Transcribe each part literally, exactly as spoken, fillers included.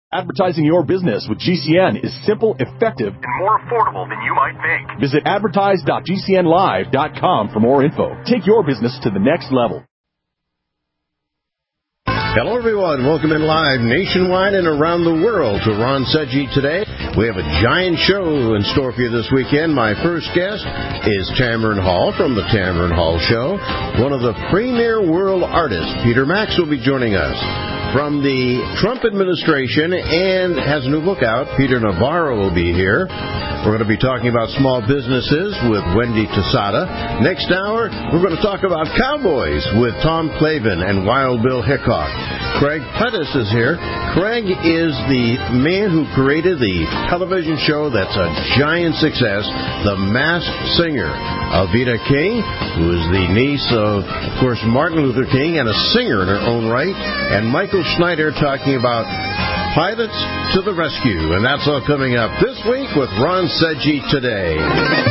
Advertising your business with G C N is simple, effective, and more affordable than you might think. Visit advertise dot g c n live dot com for more info. Take your business to the next level. Hello, everyone. Welcome in live nationwide and around the world to Ron Seggi Today. We have a giant show in store for you this weekend. My first guest is Tamron Hall from the Tamron Hall Show. One of the premier world artists, Peter Max, will be joining us. From the Trump administration and has a new book out, Peter Navarro will be here. We're going to be talking about small businesses with Wendy Tosada. Next hour, we're going to talk about cowboys with Tom Clavin and Wild Bill Hickok. Craig Pettis is here. Craig is the man who created the television show that's a giant success, The Masked Singer. Alveda King, who is the niece of, of course, Martin Luther King and a singer in her own right, and Michael Schneider talking about pilots to the rescue. And that's all coming up this week with Ron Seggi Today.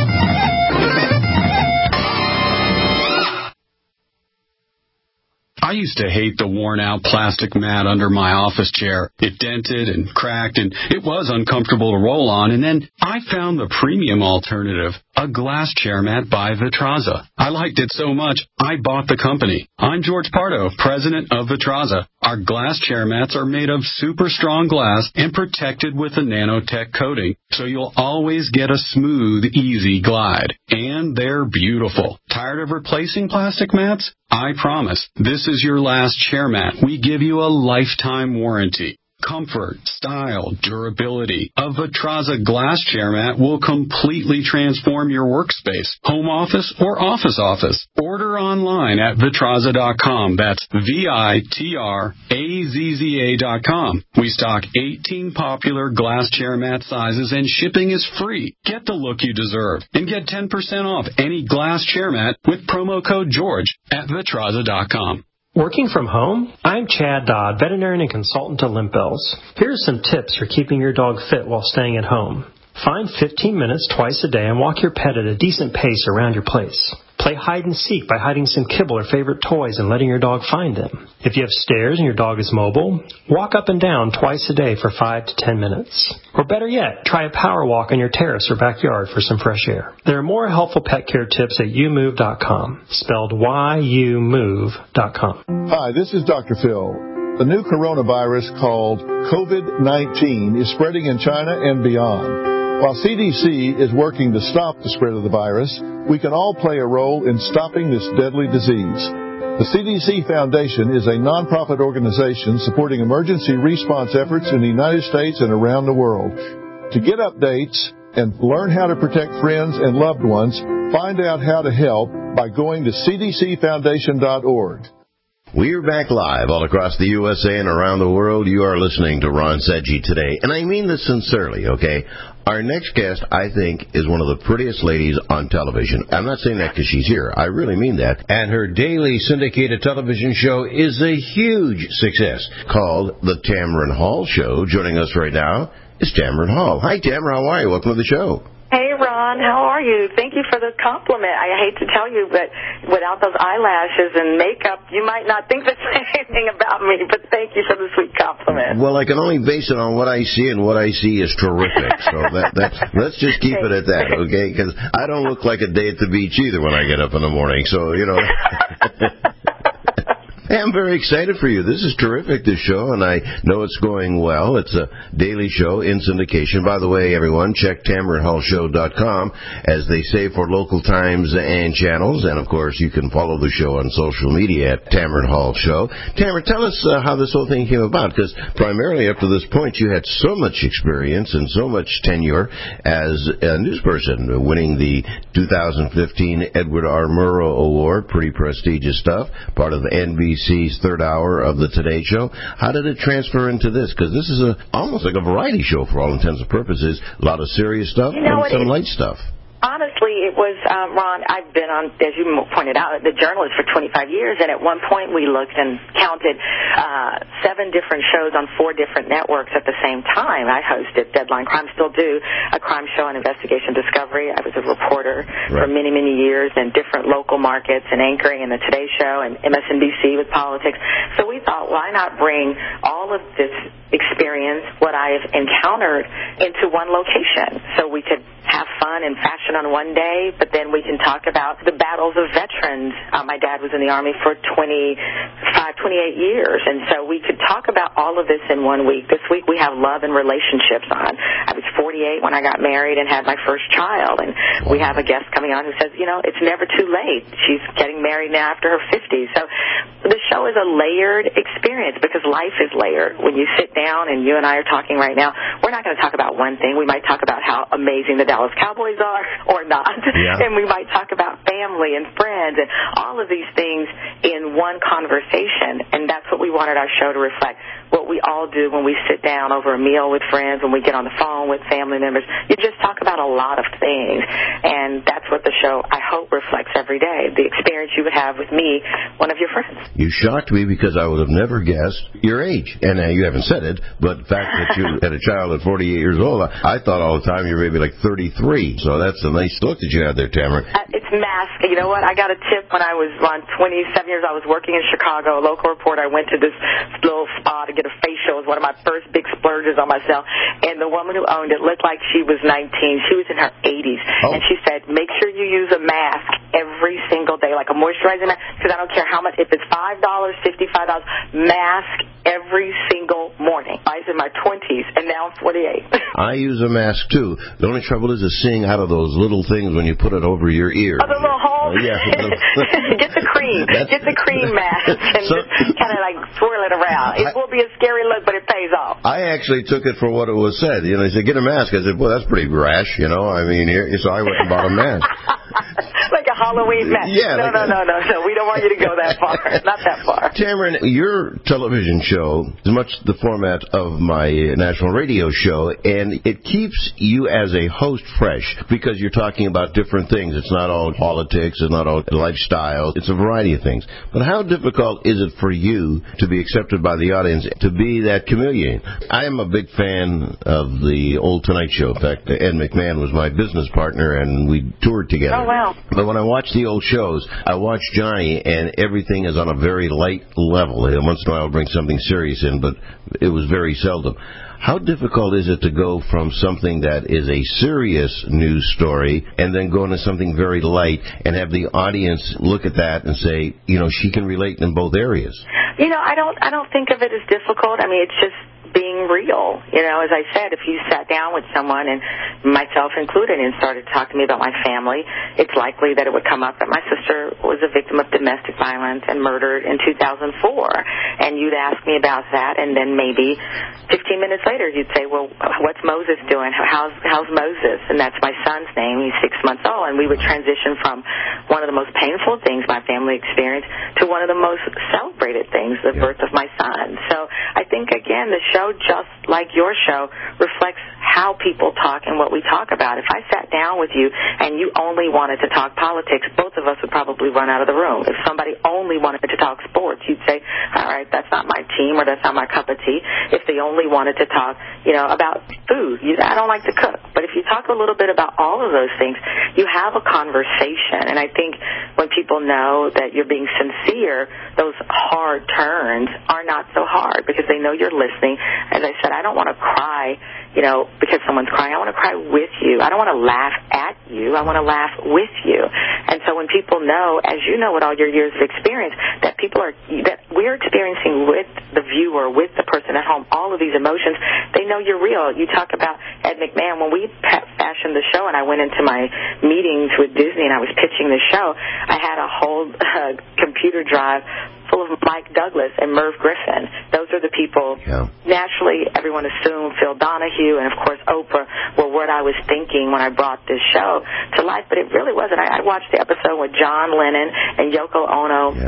I used to hate the worn-out plastic mat under my office chair. It dented and cracked, and it was uncomfortable to roll on. And then I found the premium alternative, a glass chair mat by Vitraza. I liked it so much, I bought the company. I'm George Pardo, president of Vitraza. Our glass chair mats are made of super strong glass and protected with a nanotech coating, so you'll always get a smooth, easy glide. And they're beautiful. Tired of replacing plastic mats? I promise, this is your last chair mat. We give you a lifetime warranty. Comfort, style, durability. A Vitraza glass chair mat will completely transform your workspace, home office, or office office. Order online at Vitraza dot com. That's V I T R A Z Z A dot com. We stock eighteen popular glass chair mat sizes, and shipping is free. Get the look you deserve and get ten percent off any glass chair mat with promo code George at Vitraza dot com. Working from home? I'm Chad Dodd, veterinarian and consultant to Limp Bells. Here are some tips for keeping your dog fit while staying at home. Find fifteen minutes twice a day and walk your pet at a decent pace around your place. Play hide and seek by hiding some kibble or favorite toys and letting your dog find them. If you have stairs and your dog is mobile, walk up and down twice a day for five to ten minutes. Or better yet, try a power walk on your terrace or backyard for some fresh air. There are more helpful pet care tips at you move dot com, spelled Y U move dot com. Hi, this is Doctor Phil. The new coronavirus called COVID nineteen is spreading in China and beyond. While C D C is working to stop the spread of the virus, we can all play a role in stopping this deadly disease. The C D C Foundation is a nonprofit organization supporting emergency response efforts in the United States and around the world. To get updates and learn how to protect friends and loved ones, find out how to help by going to c d c foundation dot org. We're back live all across the U S A and around the world. You are listening to Ron Seggi Today. And I mean this sincerely, okay? Our next guest, I think, is one of the prettiest ladies on television. I'm not saying that because she's here. I really mean that. And her daily syndicated television show is a huge success called The Tamron Hall Show. Joining us right now is Tamron Hall. Hi, Tamron. How are you? Welcome to the show. Hey, Ron, how are you? Thank you for the compliment. I hate to tell you, but without those eyelashes and makeup, you might not think the same thing about me, but thank you for the sweet compliment. Well, I can only base it on what I see, and what I see is terrific. So that, that, let's just keep it at that, okay? Because I don't look like a day at the beach either when I get up in the morning, so, you know. Hey, I'm very excited for you. This is terrific, this show, and I know it's going well. It's a daily show in syndication. By the way, everyone, check tamron hall show dot com, as they say, for local times and channels. And, of course, you can follow the show on social media at Tamron Hall Show. Tamron, tell us uh, how this whole thing came about, because primarily up to this point you had so much experience and so much tenure as a newsperson, winning the two thousand fifteen Edward R. Murrow Award, pretty prestigious stuff, part of N B C's third hour of the Today Show. How did it transfer into this? Because this is a almost like a variety show for all intents and purposes. A lot of serious stuff you know and some it, light stuff. Honestly, it was, um, Ron, I've been on, as you pointed out, the journalist for twenty-five years, and at one point we looked and counted uh, seven different shows on four different networks at the same time. I hosted Deadline Crime, still do, a crime show on Investigation Discovery. I was a reporter right. for many, many years in different local markets and anchoring in the Today Show and M S N B C with politics. So we thought, why not bring all of this experience, what I have encountered, into one location so we could have fun and fashion on one day, but then we can talk about the battles of veterans. Uh, my dad was in the Army for twenty-five, twenty-eight years, and so we could talk about all of this in one week. This week we have love and relationships on. I was forty-eight when I got married and had my first child, and we have a guest coming on who says, you know, it's never too late. She's getting married now after her fifties. So the show is a layered experience because life is layered. When you sit down, and you and I are talking right now, we're not going to talk about one thing. We might talk about how amazing the Dallas Cowboys are or not. Yeah. And we might talk about family and friends and all of these things in one conversation. And that's what we wanted our show to reflect. What we all do when we sit down over a meal with friends, when we get on the phone with family members, you just talk about a lot of things. And that's what the show, I hope, reflects every day, the experience you would have with me, one of your friends. You shocked me because I would have never guessed your age. And uh, you haven't said it, but the fact that you had a child at forty-eight years old, I thought all the time you were maybe like thirty-three. So that's a nice look that you had there, Tamara. Uh, it's masked. You know what? I got a tip when I was on twenty-seven years. I was working in Chicago, a local reporter. I went to this little spa to get a facial. It was one of my first big splurges on myself. And the woman who owned it looked like she was nineteen. She was in her eighties. Oh. And she said, make sure you use a mask every single day, like a moisturizing mask, because I don't care how much, if it's five dollars, fifty-five dollars, mask every single morning. I was in my twenties, and now I'm forty-eight. I use a mask, too. The only trouble is, is seeing out of those little things when you put it over your ear. Oh, the little holes? Uh, yeah. Get the cream. That's... Get the cream mask and so, just kind of like swirl it around. It I, will be a scary look, but it pays off. I actually took it for what it was said. You know, he said, get a mask. I said, well, that's pretty rash, you know. I mean, here, so I went and bought a mask. Like a Halloween mask. Yeah. No, like no, no, no, no. We don't want you to go that far. Not that far. Tamron, your television show is much the format of my national radio show, and it keeps you as a host fresh because you're talking about different things. It's not all politics, it's not all lifestyle, it's a variety of things. But how difficult is it for you to be accepted by the audience, to be that chameleon? I am a big fan of the old Tonight Show. In fact, Ed McMahon was my business partner, and we toured together. Oh, wow. But when I watch the old shows, I watch Johnny, and everything is on a very light level. Once in a while I'll bring something serious in, but it was very seldom. How difficult is it to go from something that is a serious news story and then go into something very light and have the audience look at that and say, you know, she can relate in both areas? You know, I don't, I don't think of it as difficult. I mean, it's just being real. You know, as I said, if you sat down with someone, and myself included, and started to talk to me about my family, it's likely that it would come up that my sister was a victim of domestic violence and murdered in two thousand four. And you'd ask me about that, and then maybe fifteen minutes later you'd say, well, what's Moses doing? How's, how's Moses? And that's my son's name. He's six months old. And we would transition from one of the most painful things my family experienced to one of the most celebrated things, the yeah. birth of my son. So I think, again, the show, just like your show, reflects how people talk and what we talk about. If I sat down with you and you only wanted to talk politics, both of us would probably run out of the room. If somebody only wanted to talk sports, you'd say, all right, that's not my team or that's not my cup of tea. If they only wanted to talk, you know, about food, you, I don't like to cook. But if you talk a little bit about all of those things, you have a conversation. And I think when people know that you're being sincere, those hard turns are not so hard because they know you're listening. As I said, I don't want to cry, you know, because someone's crying. I want to cry with you. I don't want to laugh at you. I want to laugh with you. And so when people know, as you know with all your years of experience, that people are, that we're experiencing with the viewer, with the person at home, all of these emotions, they know you're real. You talk about Ed McMahon. When we fashioned the show and I went into my meetings with Disney and I was pitching the show, I had a whole uh, computer drive full of Mike Douglas and Merv Griffin. Those are the people. Yeah. Naturally, everyone assumed Phil Donahue and, of course, Oprah were what I was thinking when I brought this show to life, but it really wasn't. I, I watched the episode with John Lennon and Yoko Ono. Yeah.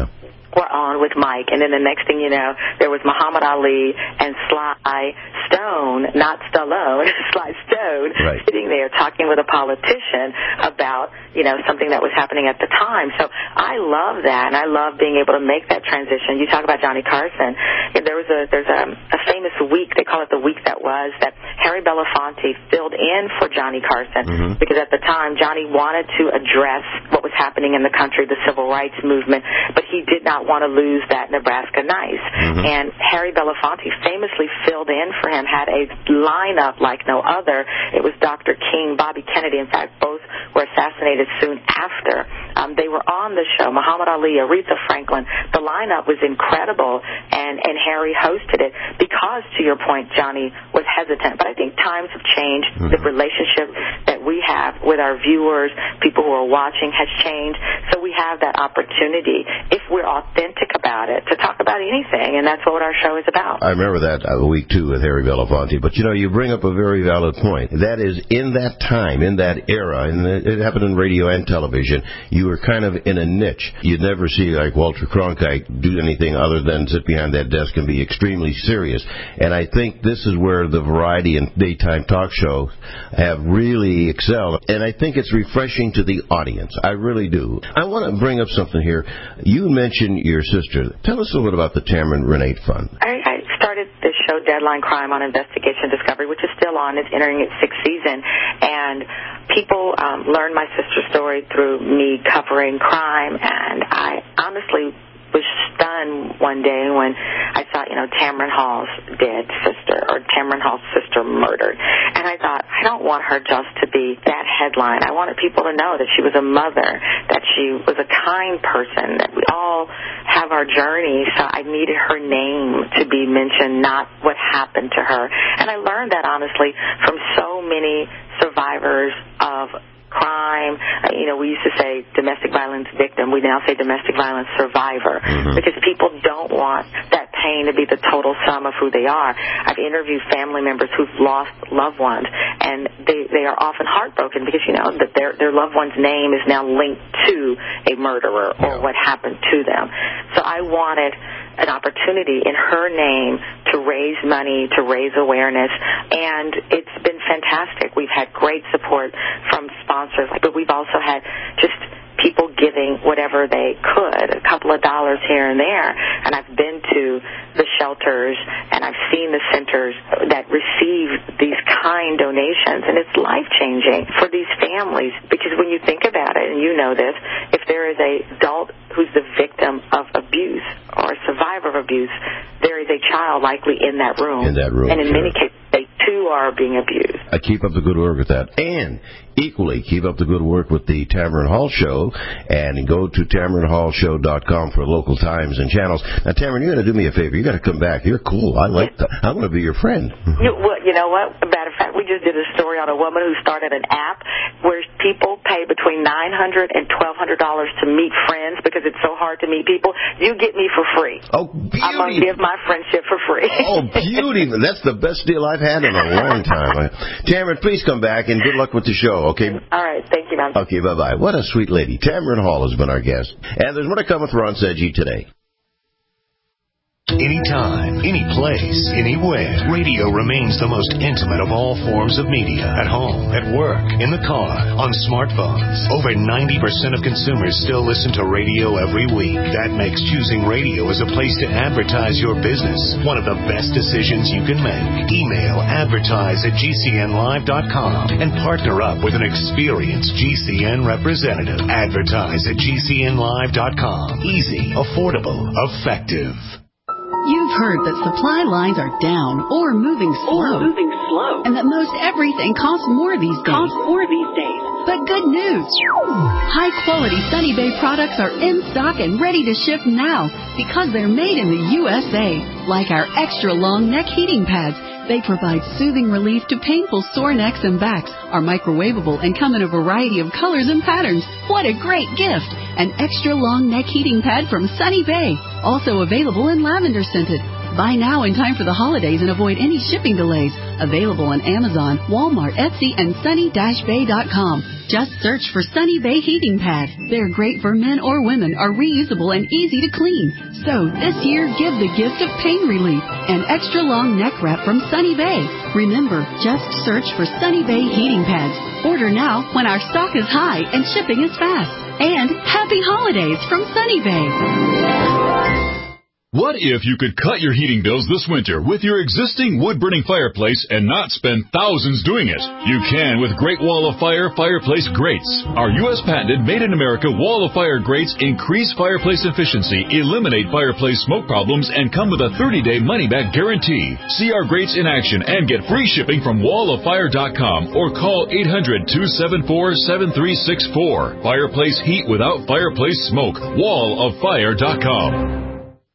were on with Mike, and then the next thing you know, there was Muhammad Ali and Sly Stone, not Stallone, Sly Stone, right. sitting there talking with a politician about, you know, something that was happening at the time. So I love that, and I love being able to make that transition. You talk about Johnny Carson. There was a there's a, a famous week, they call it the week that was, that Harry Belafonte filled in for Johnny Carson mm-hmm. because at the time Johnny wanted to address what was happening in the country, the civil rights movement, but he did not want to lose that Nebraska nice. Mm-hmm. And Harry Belafonte famously filled in for him, had a lineup like no other. It was Doctor King, Bobby Kennedy. In fact, both were assassinated soon after. Um, they were on the show, Muhammad Ali, Aretha Franklin. The lineup was incredible, and, and Harry hosted it because, to your point, Johnny was hesitant. But I think times have changed. Mm-hmm. The relationship that we have with our viewers, people who are watching, has changed. So we have that opportunity, if we're authentic about it, to talk about anything, and that's what our show is about. I remember that a week, too, with Harry Belafonte. But, you know, you bring up a very valid point. That is, in that time, in that era, and it happened in radio and television, you were kind of in a niche. You'd never see, like, Walter Cronkite do anything other than sit behind that desk and be extremely serious. And I think this is where the variety and daytime talk shows have really excelled. And I think it's refreshing to the audience. I really do. I want to bring up something here. You mentioned your sister. Tell us a little bit about the Tamron Renate Fund. I, I started this show, Deadline Crime on Investigation Discovery, which is still on. It's entering its sixth season. And people um, learn my sister's story through me covering crime. And I honestly was stunned one day when I saw, you know, Tamron Hall's dead sister, or Tamron Hall's sister murdered. And I thought, I don't want her just to be that headline. I wanted people to know that she was a mother, that she was a kind person, that we all have our journey. So I needed her name to be mentioned, not what happened to her. And I learned that, honestly, from so many survivors of crime. Uh, you know, we used to say domestic violence victim. We now say domestic violence survivor mm-hmm. because people don't want that pain to be the total sum of who they are. I've interviewed family members who've lost loved ones, and they, they are often heartbroken because, you know, that their, their loved one's name is now linked to a murderer or yeah. what happened to them. So I wanted an opportunity in her name to raise money, to raise awareness, and it's been fantastic. We've had great support from sponsors, but we've also had just people giving whatever they could, a couple of dollars here and there. And I've been to the shelters, and I've seen the centers that receive these kind donations, and it's life-changing for these families, because when you think about it, and you know this, if there is an adult who's the victim of abuse or a survivor of abuse, there is a child likely in that room. In that room, And in sure. many cases, they too are being abused. I keep up the good work with that. And equally, keep up the good work with the Tamron Hall Show, and go to Tamron Hall Show dot com for local times and channels. Now, Tamron, you're going to do me a favor. You got to come back. You're cool. I like that. I want to be your friend. You, well, you know what? Matter of fact, we just did a story on a woman who started an app where people pay between nine hundred dollars and twelve hundred dollars to meet friends because it's so hard to meet people. You get me for free. Oh, beauty. I'm going to give my friendship for free. Oh, beauty. That's the best deal I've had in a long time. Tamron, please come back, and good luck with the show, okay? All right. Thank you, man. Okay, bye-bye. What a sweet lady. Tamron Hall has been our guest. And there's more to come with Ron Seggi today. Anytime, any place, anywhere, radio remains the most intimate of all forms of media. At home, at work, in the car, on smartphones. Over ninety percent of consumers still listen to radio every week. That makes choosing radio as a place to advertise your business one of the best decisions you can make. Email advertise at G C N live dot com and partner up with an experienced G C N representative. Advertise at G C N live dot com. Easy, affordable, effective. You've heard that supply lines are down or moving slow. Or moving slow. And that most everything costs more these days. Costs more these days. But good news. High-quality Sunny Bay products are in stock and ready to ship now because they're made in the U S A. Like our extra-long neck heating pads. They provide soothing relief to painful sore necks and backs, are microwavable, and come in a variety of colors and patterns. What a great gift! An extra long neck heating pad from Sunny Bay. Also available in lavender scented. Buy now in time for the holidays and avoid any shipping delays. Available on Amazon, Walmart, Etsy, and sunny dash bay dot com. Just search for Sunny Bay Heating Pad. They're great for men or women, are reusable and easy to clean. So this year, give the gift of pain relief. An extra long neck wrap from Sunny Bay. Remember, just search for Sunny Bay Heating Pads. Order now when our stock is high and shipping is fast. And happy holidays from Sunny Bay. What if you could cut your heating bills this winter with your existing wood-burning fireplace and not spend thousands doing it? You can with Great Wall of Fire Fireplace Grates. Our U S patented made-in-America Wall of Fire grates increase fireplace efficiency, eliminate fireplace smoke problems, and come with a thirty-day money-back guarantee. See our grates in action and get free shipping from wall of fire dot com or call eight hundred, two seven four, seven three six four. Fireplace heat without fireplace smoke. wall of fire dot com.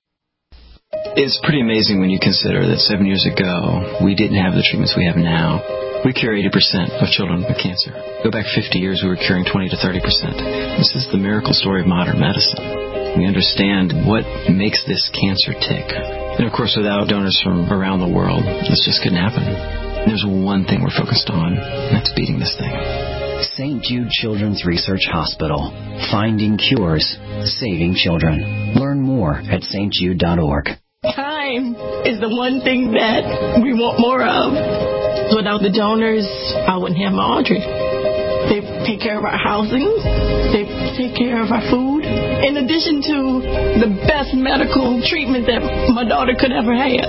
It's pretty amazing when you consider that seven years ago, we didn't have the treatments we have now. We cure eighty percent of children with cancer. Go back fifty years, we were curing twenty to thirty percent. This is the miracle story of modern medicine. We understand what makes this cancer tick. And of course, without donors from around the world, this just couldn't happen. And there's one thing we're focused on, and that's beating this thing. Saint Jude Children's Research Hospital. Finding cures, saving children. Learn more at s t jude dot org. Time is the one thing that we want more of. Without the donors, I wouldn't have my Audrey. They take care of our housing. They take care of our food. In addition to the best medical treatment that my daughter could ever have.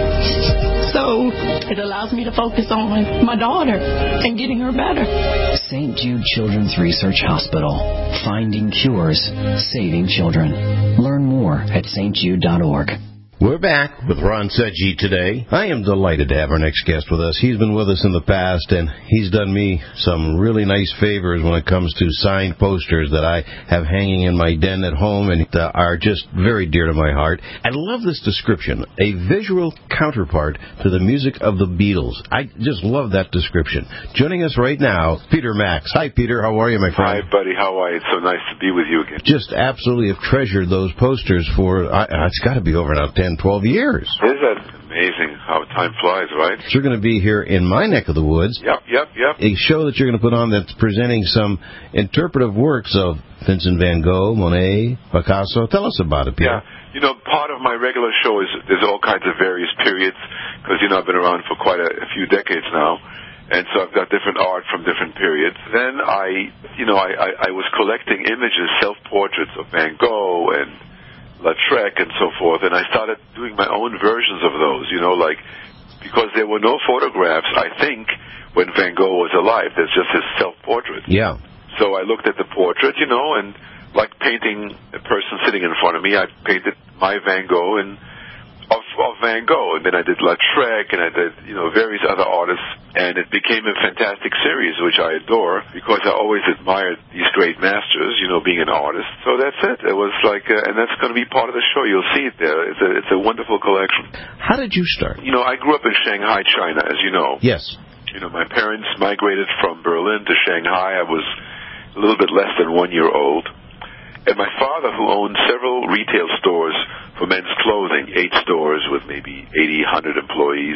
So it allows me to focus on my daughter and getting her better. Saint Jude Children's Research Hospital. Finding cures, saving children. Learn more at s t jude dot org. We're back with Ron Sedgy today. I am delighted to have our next guest with us. He's been with us in the past, and he's done me some really nice favors when it comes to signed posters that I have hanging in my den at home and uh, are just very dear to my heart. I love this description, a visual counterpart to the music of the Beatles. I just love that description. Joining us right now, Peter Max. Hi, Peter. How are you, my friend? Hi, buddy. How are you? It's so nice to be with you again. Just absolutely have treasured those posters for, uh, it's got to be over now ten, twelve years. Isn't that amazing how time flies, right? You're going to be here in my neck of the woods. Yep, yep, yep. A show that you're going to put on that's presenting some interpretive works of Vincent van Gogh, Monet, Picasso. Tell us about it, Peter. Yeah. You know, part of my regular show is there's all kinds of various periods because, you know, I've been around for quite a, a few decades now. And so I've got different art from different periods. Then I, you know, I, I, I was collecting images, self-portraits of Van Gogh and Lautrec and so forth, and I started doing my own versions of those, you know, like, because there were no photographs, I think, when Van Gogh was alive. There's just his self-portrait. Yeah. So I looked at the portrait, you know, and like painting a person sitting in front of me, I painted my Van Gogh and of, of Van Gogh, and then I did Lautrec, and I did, you know, various other artists, and it became a fantastic series, which I adore, because I always admired these great masters, you know, being an artist. So that's it. It was like, uh, and that's going to be part of the show. You'll see it there. It's a, it's a wonderful collection. How did you start? You know, I grew up in Shanghai, China, as you know. Yes. You know, my parents migrated from Berlin to Shanghai. I was a little bit less than one year old. And my father, who owned several retail stores for men's clothing, eight stores with maybe eighty, one hundred employees.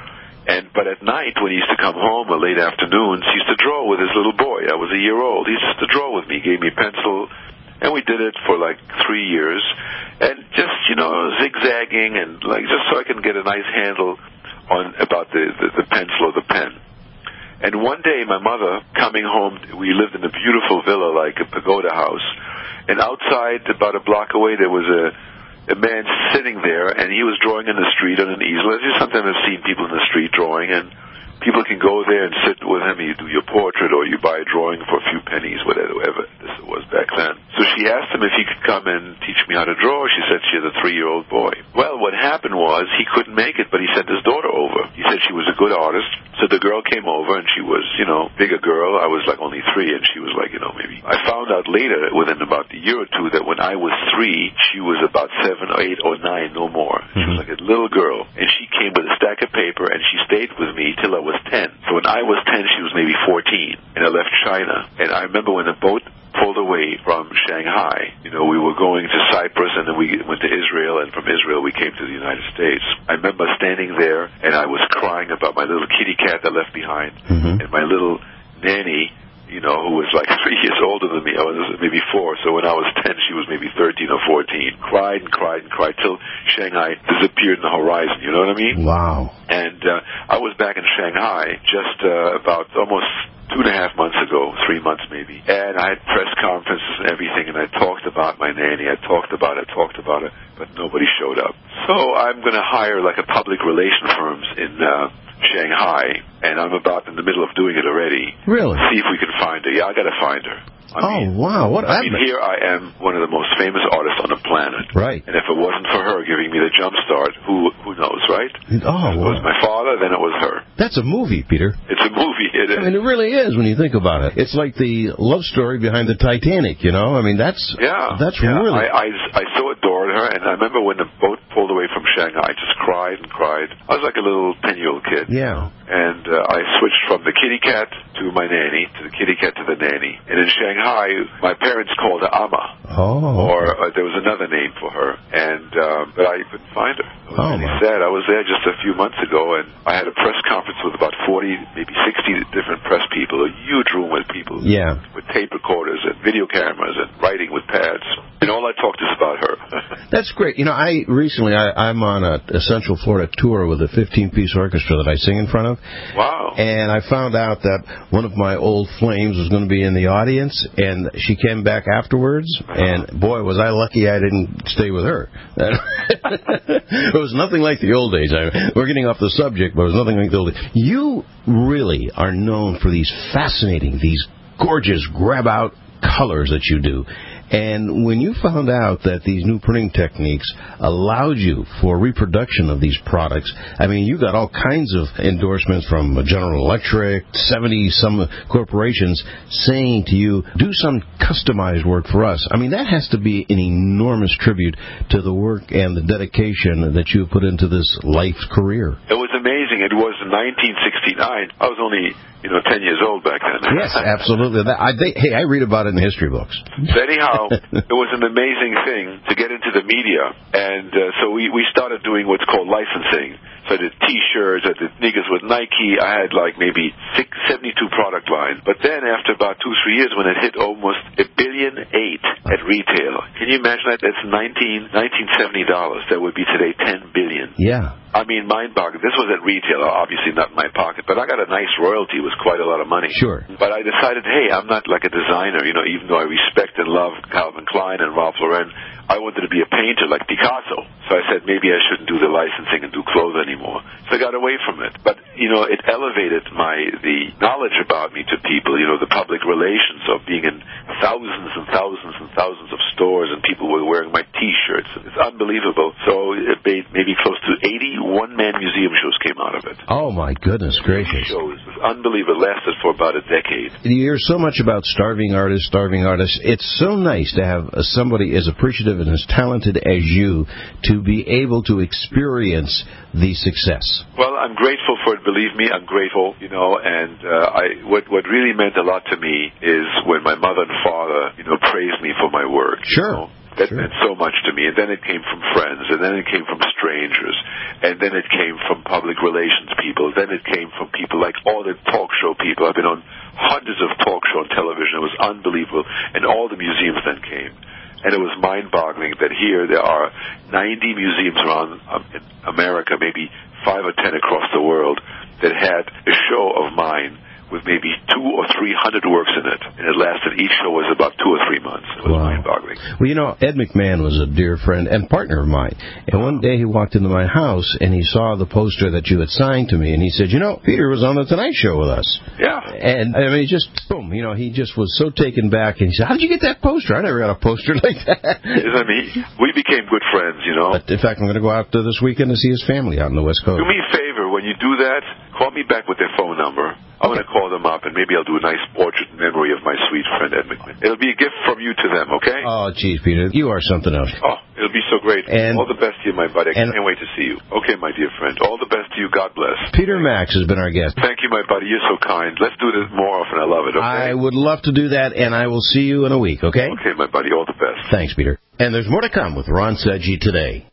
And but at night, when he used to come home or late afternoons, he used to draw with his little boy. I was a year old. He used to draw with me, gave me a pencil, and we did it for like three years. And just, you know, zigzagging and like just so I can get a nice handle on about the, the, the pencil or the pen. And one day, my mother, coming home, we lived in a beautiful villa, like a pagoda house. And outside, about a block away, there was a, a man sitting there, and he was drawing in the street on an easel. As you sometimes have seen people in the street drawing, and people can go there and sit with him. You do your portrait, or you buy a drawing for a few pennies, whatever this was back then. So she asked him if he could come and teach me how to draw. She said she had a three-year-old boy. Well, what happened was he couldn't make it, but he sent his daughter over. He said she was a good artist. So the girl came over, and she was, you know, bigger girl. I was like only three, and she was like, you know, maybe. I found out later, within about a year or two, that when I was three, she was about seven or eight or nine, no more. She was like a little girl, and she came with a stack of paper, and she stayed with me till I was ten. So when I was ten, she was maybe fourteen, and I left China. And I remember when the boat pulled away from Shanghai. You know, we were going to Cyprus, and then we went to Israel, and from Israel we came to the United States. I remember standing there, and I was crying about my little kitty cat I left behind, mm-hmm. and my little nanny, you know, who was like three years older than me. I was maybe four, so when I was ten, she was maybe thirteen or fourteen. Cried and cried and cried till Shanghai disappeared in the horizon, you know what I mean? Wow. And uh, I was back in Shanghai just uh, about almost two and a half months ago, three months maybe, and I had press conferences and everything, and I talked about my nanny, I talked about it, talked about it, but nobody showed up. So I'm going to hire like a public relation firms in uh, Shanghai, and I'm about in the middle of doing it already. Really? See if we can find her. Yeah, I got to find her. I oh, mean, wow. What I mean, here I am, one of the most famous artists on the planet. Right. And if it wasn't for her giving me the jump start, who who knows, right? Oh, It was my father, then it was her. That's a movie, Peter. It's a movie, it is. I mean, it really is when you think about it. It's like the love story behind the Titanic, you know? I mean, that's yeah, that's yeah. really... I, I, I so adored her, and I remember when the boat pulled away from Shanghai, I just cried and cried. I was like a little ten-year-old kid. Yeah. And uh, I switched from the kitty cat to my nanny, to the kitty cat to the nanny. And in Shanghai, my parents called her Amma. Oh. Or uh, there was another name for her. And um, but I couldn't find her. It was oh, really my. sad. I was there just a few months ago, and I had a press conference with about forty, maybe sixty different press people, a huge room with people. Yeah. With tape recorders and video cameras and writing with pads. And all I talked is about her. That's great. You know, I recently, I, I'm on a, a Central Florida tour with a fifteen-piece orchestra that I sing in front of. Wow. And I found out that one of my old flames was going to be in the audience, and she came back afterwards, and boy, was I lucky I didn't stay with her. It was nothing like the old days. I, we're getting off the subject, but it was nothing like the old days. You really are known for these fascinating, these gorgeous grab-out colors that you do. And when you found out that these new printing techniques allowed you for reproduction of these products, I mean, you got all kinds of endorsements from General Electric, seventy-some corporations saying to you, do some customized work for us. I mean, that has to be an enormous tribute to the work and the dedication that you put into this life career. It was amazing. It was nineteen sixty-nine. I was only, you know, ten years old back then. Yes, absolutely. That, I, they, hey, I read about it in the history books. So anyhow, it was an amazing thing to get into the media. And uh, so we, we started doing what's called licensing. So I did T-shirts, I did sneakers with Nike. I had like maybe six, seventy-two product lines. But then after about two, three years, when it hit almost a billion eight at retail, can you imagine that? That's nineteen, nineteen seventy dollars. That would be today ten billion. Yeah. I mean, mind-boggling. This was at retail, obviously not in my pocket, but I got a nice royalty. It was quite a lot of money. Sure. But I decided, hey, I'm not like a designer, you know, even though I respect and love Calvin Klein and Ralph Lauren, I wanted to be a painter like Picasso. So I said maybe I shouldn't do the licensing and do clothes anymore. So I got away from it. But, you know, it elevated my the knowledge about me to people, you know, the public relations of being in thousands and thousands and thousands of stores, and people were wearing my T-shirts. It's unbelievable. So it made maybe close to eighty one-man museum shows came out of it. Oh, my goodness gracious. Shows. It was unbelievable. It lasted for about a decade. You hear so much about starving artists, starving artists. It's so nice to have somebody as appreciative and as talented as you to be able to experience the success. Well, I'm grateful for it. Believe me, I'm grateful, you know, and uh, I what what really meant a lot to me is when my mother and father, you know, praised me for my work. Sure. You know? That sure. meant so much to me. And then it came from friends, and then it came from strangers, and then it came from public relations people, then it came from people like all the talk show people. I've been on hundreds of talk show on television. It was unbelievable. And all the museums then came. And it was mind-boggling that here there are ninety museums around um, America, maybe five or ten across the world, that had a show of mine with maybe two or three hundred works in it, and it lasted. Each show was about two or three months. It was wow. mind-boggling. Well, you know, Ed McMahon was a dear friend and partner of mine, and one day he walked into my house and he saw the poster that you had signed to me, and he said, "You know, Peter was on the Tonight Show with us." Yeah. And I mean, just boom, you know, he just was so taken back, and he said, "How did you get that poster? I never got a poster like that." I mean, we became good friends, you know. But in fact, I'm going to go out uh, this weekend to see his family out on the West Coast. Do me a favor when you do that. Call call me back with their phone number. I'm going to call them up, and maybe I'll do a nice portrait in memory of my sweet friend Ed McGlynn. It'll be a gift from you to them, okay? Oh, geez, Peter, you are something else. Oh, it'll be so great. And all the best to you, my buddy. I and, can't wait to see you. Okay, my dear friend. All the best to you. God bless. Peter Max has been our guest. Thank you, my buddy. You're so kind. Let's do this more often. I love it, okay? I would love to do that, and I will see you in a week, okay? Okay, my buddy. All the best. Thanks, Peter. And there's more to come with Ron Sedgy today.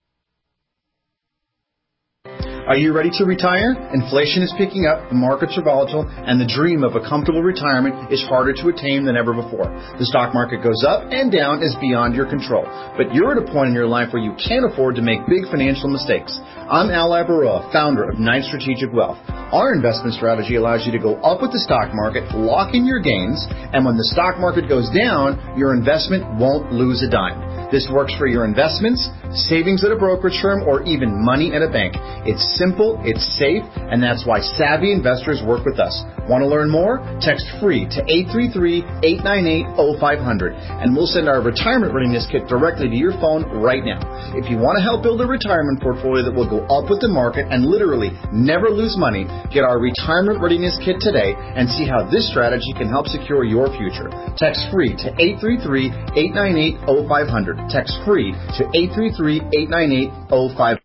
Are you ready to retire? Inflation is picking up, the markets are volatile, and the dream of a comfortable retirement is harder to attain than ever before. The stock market goes up and down is beyond your control. But you're at a point in your life where you can't afford to make big financial mistakes. I'm Al Ibaroa, founder of Knight Strategic Wealth. Our investment strategy allows you to go up with the stock market, lock in your gains, and when the stock market goes down, your investment won't lose a dime. This works for your investments, savings at a brokerage firm, or even money at a bank. It's simple, it's safe, and that's why savvy investors work with us. Want to learn more? Text FREE to eight three three, eight nine eight, zero five zero zero, and we'll send our retirement readiness kit directly to your phone right now. If you want to help build a retirement portfolio that will go up with the market and literally never lose money, get our retirement readiness kit today and see how this strategy can help secure your future. Text FREE to eight three three, eight nine eight, zero five zero zero. Text FREE to eight three three, eight nine eight, zero five zero zero.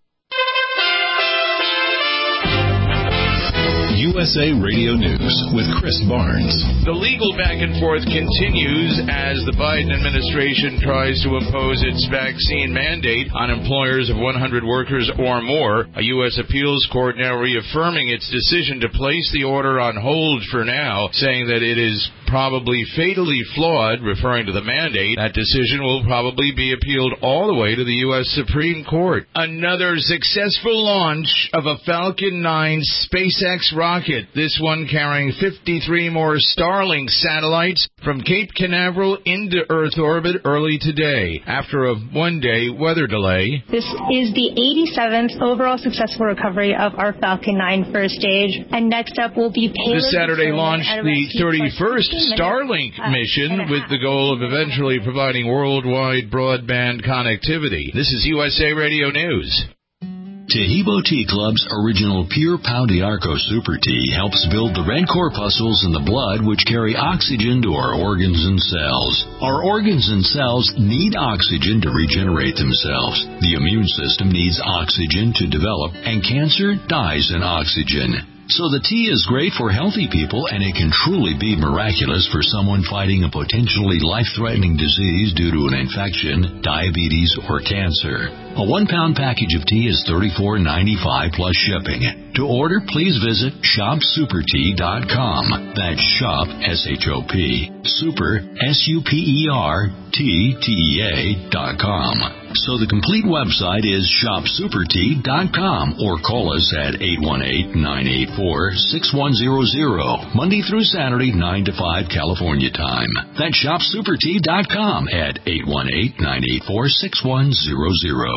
U S A Radio News with Chris Barnes. The legal back and forth continues as the Biden administration tries to impose its vaccine mandate on employers of one hundred workers or more. A U S appeals court now reaffirming its decision to place the order on hold for now, saying that it is probably fatally flawed, referring to the mandate. That decision will probably be appealed all the way to the U S Supreme Court. Another successful launch of a Falcon nine SpaceX rocket, this one carrying fifty-three more Starlink satellites from Cape Canaveral into Earth orbit early today, after a one-day weather delay. This is the eighty-seventh overall successful recovery of our Falcon nine first stage, and next up will be payload. This Saturday launched the thirty-first Starlink mission with the goal of eventually providing worldwide broadband connectivity. This is U S A Radio News. Tehibo Tea Club's original Pure Pau d'Arco Super Tea helps build the red corpuscles in the blood which carry oxygen to our organs and cells. Our organs and cells need oxygen to regenerate themselves. The immune system needs oxygen to develop, and cancer dies in oxygen. So the tea is great for healthy people, and it can truly be miraculous for someone fighting a potentially life-threatening disease due to an infection, diabetes, or cancer. A one-pound package of tea is thirty-four ninety-five plus shipping. To order, please visit shop super tea dot com. That's shop, S H O P, super, S U P E R, T T E A dot com. So the complete website is shop super tea dot com, or call us at eight one eight, nine eight four, six one zero zero, Monday through Saturday, nine to five California time. That's shop super tea dot com at eight one eight, nine eight four, six one zero zero.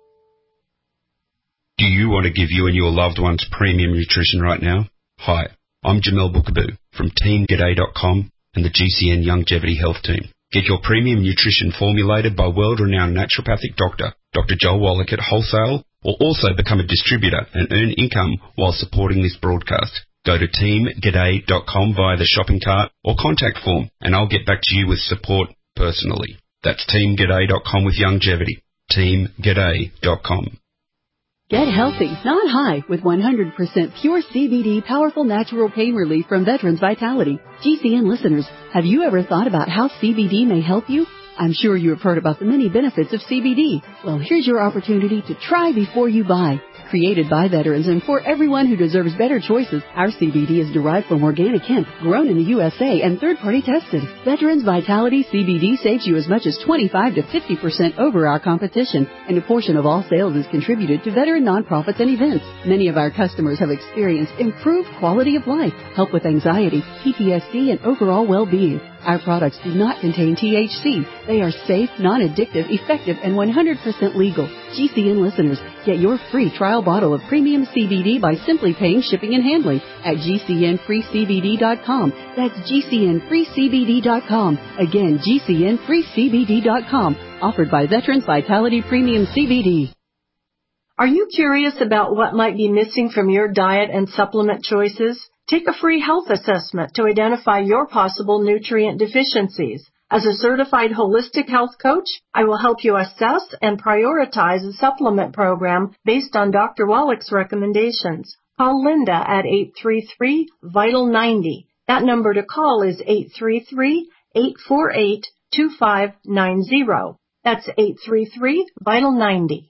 Do you want to give you and your loved ones premium nutrition right now? Hi, I'm Jamel Bookaboo from team g'day dot com and the G C N Longevity Health Team. Get your premium nutrition formulated by world-renowned naturopathic doctor, Doctor Joel Wallach at wholesale, or also become a distributor and earn income while supporting this broadcast. Go to team g'day dot com via the shopping cart or contact form, and I'll get back to you with support personally. That's team g'day dot com with longevity. team g'day dot com. Get healthy, not high, with one hundred percent pure C B D powerful natural pain relief from Veterans Vitality. G C N listeners, have you ever thought about how C B D may help you? I'm sure you have heard about the many benefits of C B D. Well, here's your opportunity to try before you buy. Created by veterans and for everyone who deserves better choices, our C B D is derived from organic hemp, grown in the U S A and third-party tested. Veterans Vitality C B D saves you as much as twenty-five to fifty percent over our competition, and a portion of all sales is contributed to veteran nonprofits and events. Many of our customers have experienced improved quality of life, help with anxiety, P T S D, and overall well-being. Our products do not contain T H C. They are safe, non-addictive, effective, and one hundred percent legal. G C N listeners, get your free trial bottle of premium C B D by simply paying shipping and handling at G C N free C B D dot com. That's G C N free C B D dot com. Again, G C N free C B D dot com. Offered by Veterans Vitality Premium C B D. Are you curious about what might be missing from your diet and supplement choices? Take a free health assessment to identify your possible nutrient deficiencies. As a certified holistic health coach, I will help you assess and prioritize a supplement program based on Doctor Wallach's recommendations. Call Linda at eight three three, vital ninety. That number to call is eight three three, eight four eight, two five nine zero. That's eight three three, vital ninety.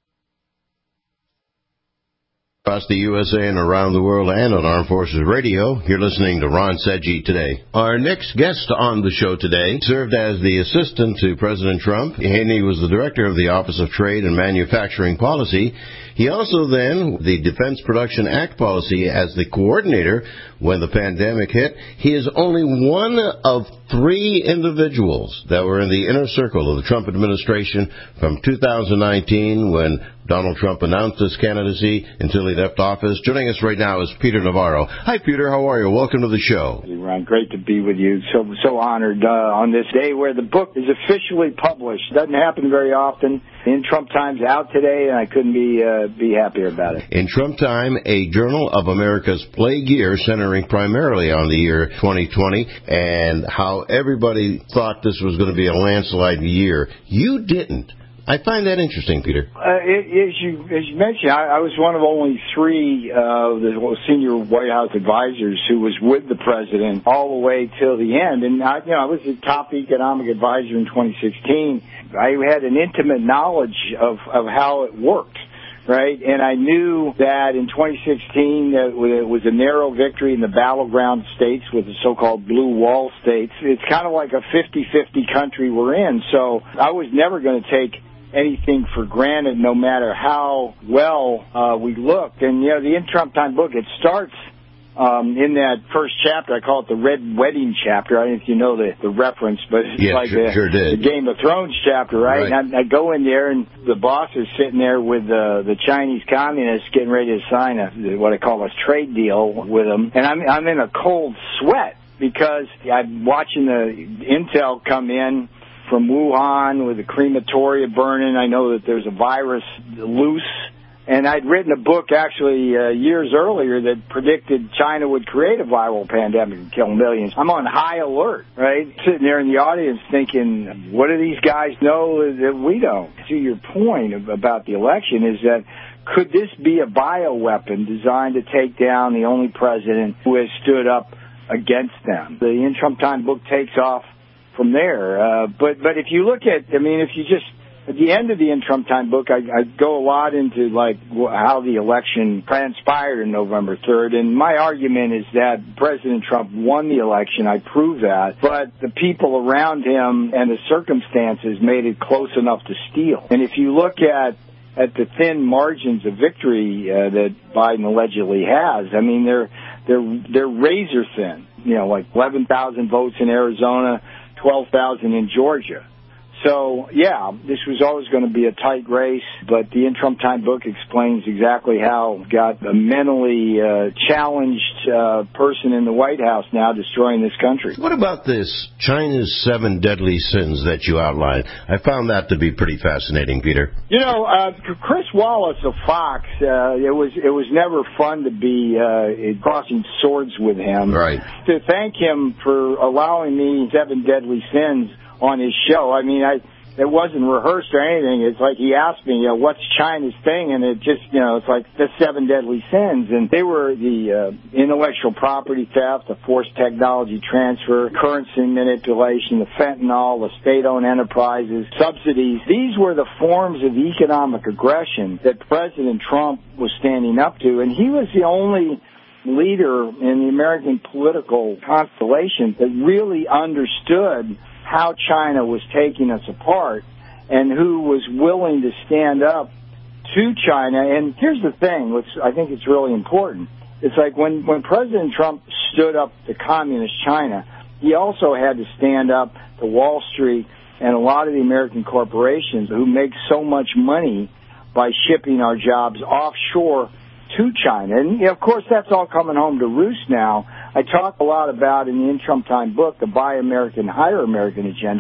Across the U S A and around the world and on Armed Forces Radio, you're listening to Ron Sedgy Today. Our next guest on the show today served as the assistant to President Trump, and he was the director of the Office of Trade and Manufacturing Policy. He also then, the Defense Production Act policy as the coordinator when the pandemic hit. He is only one of three individuals that were in the inner circle of the Trump administration from two thousand nineteen when Donald Trump announced his candidacy until he left office. Joining us right now is Peter Navarro. Hi, Peter. How are you? Welcome to the show. Hey, Ron. Great to be with you. So so honored uh, on this day where the book is officially published. Doesn't happen very often. In Trump Time's out today, and I couldn't be uh, be happier about it. In Trump Time, a journal of America's plague year, centering primarily on the year twenty twenty and how everybody thought this was going to be a landslide year. You didn't. I find that interesting, Peter. Uh, it, as you as you mentioned, I, I was one of only three uh, the senior White House advisors who was with the president all the way till the end. And I, you know, I was the top economic advisor in twenty sixteen. I had an intimate knowledge of of how it worked. Right, and I knew that in twenty sixteen that it was a narrow victory in the battleground states with the so-called blue wall states. It's kind of like a fifty-fifty country we're in, so I was never going to take anything for granted, no matter how well uh, we looked. And, you know, the In Trump Time book, it starts um, in that first chapter. I call it the Red Wedding chapter. I don't know if you know the, the reference, but it's yeah, like sure, the, sure did. the Game of Thrones chapter, right? right. And I, I go in there, and the boss is sitting there with uh, the Chinese communists getting ready to sign a what I call a trade deal with them. And I'm, I'm in a cold sweat because I'm watching the intel come in from Wuhan with the crematoria burning. I know that there's a virus loose. And I'd written a book actually uh, years earlier that predicted China would create a viral pandemic and kill millions. I'm on high alert, right? Sitting there in the audience thinking, what do these guys know that we don't? To your point about the election is that could this be a bioweapon designed to take down the only president who has stood up against them? The In Trump Time book takes off from there. Uh, but, but if you look at, I mean, if you just, at the end of the In Trump Time book, I, I go a lot into, like, how the election transpired on November third. And my argument is that President Trump won the election. I prove that. But the people around him and the circumstances made it close enough to steal. And if you look at at the thin margins of victory uh, that Biden allegedly has, I mean, they're they're they're razor thin. You know, like eleven thousand votes in Arizona, twelve thousand in Georgia. So, yeah, this was always going to be a tight race, but the In Trump Time book explains exactly how got a mentally uh, challenged uh, person in the White House now destroying this country. What about this China's seven deadly sins that you outlined? I found that to be pretty fascinating, Peter. You know, uh, Chris Wallace of Fox, uh, it was it was never fun to be uh, crossing swords with him. Right. To thank him for allowing me seven deadly sins on his show. I mean, I it wasn't rehearsed or anything. It's like he asked me, you know, what's China's thing? And it just, you know, it's like the seven deadly sins. And they were the uh, intellectual property theft, the forced technology transfer, currency manipulation, the fentanyl, the state-owned enterprises, subsidies. These were the forms of economic aggression that President Trump was standing up to. And he was the only leader in the American political constellation that really understood how China was taking us apart and who was willing to stand up to China. And here's the thing, which I think it's really important. It's like when, when President Trump stood up to communist China, he also had to stand up to Wall Street and a lot of the American corporations who make so much money by shipping our jobs offshore to China. And, you know, of course, that's all coming home to roost now. I talk a lot about in the In Trump Time book, the Buy American, Hire American agenda,